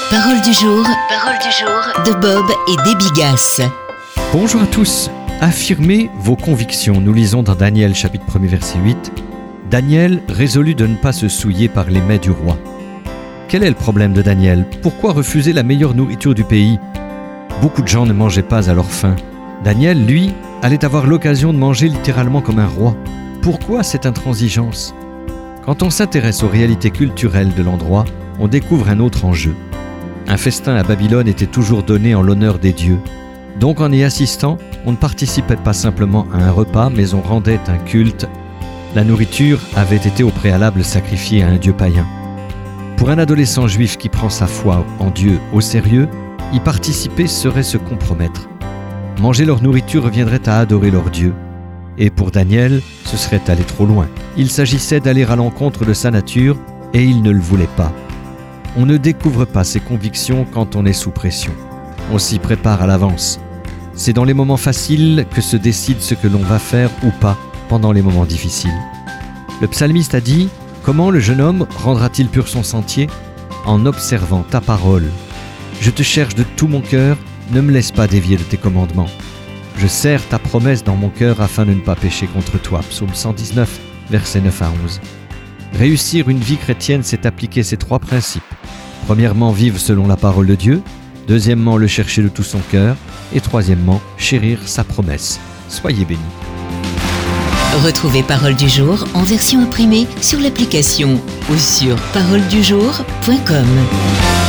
Parole du jour de Bob et Déby Gasse. Bonjour à tous. Affirmez vos convictions. Nous lisons dans Daniel chapitre 1er verset 8. Daniel résolut de ne pas se souiller par les mets du roi. Quel est le problème de Daniel ? Pourquoi refuser la meilleure nourriture du pays ? Beaucoup de gens ne mangeaient pas à leur faim. Daniel, lui, allait avoir l'occasion de manger littéralement comme un roi. Pourquoi cette intransigeance ? Quand on s'intéresse aux réalités culturelles de l'endroit, on découvre un autre enjeu. Un festin à Babylone était toujours donné en l'honneur des dieux. Donc en y assistant, on ne participait pas simplement à un repas, mais on rendait un culte. La nourriture avait été au préalable sacrifiée à un dieu païen. Pour un adolescent juif qui prend sa foi en Dieu au sérieux, y participer serait se compromettre. Manger leur nourriture reviendrait à adorer leur Dieu. Et pour Daniel, ce serait aller trop loin. Il s'agissait d'aller à l'encontre de sa nature et il ne le voulait pas. On ne découvre pas ses convictions quand on est sous pression. On s'y prépare à l'avance. C'est dans les moments faciles que se décide ce que l'on va faire ou pas pendant les moments difficiles. Le psalmiste a dit « Comment le jeune homme rendra-t-il pur son sentier ? En observant ta parole. Je te cherche de tout mon cœur, ne me laisse pas dévier de tes commandements. Je serre ta promesse dans mon cœur afin de ne pas pécher contre toi. » Psaume 119, versets 9 à 11. Réussir une vie chrétienne, c'est appliquer ces trois principes. Premièrement, vivre selon la parole de Dieu. Deuxièmement, le chercher de tout son cœur. Et troisièmement, chérir sa promesse. Soyez bénis. Retrouvez Parole du jour en version imprimée sur l'application ou sur paroledujour.com.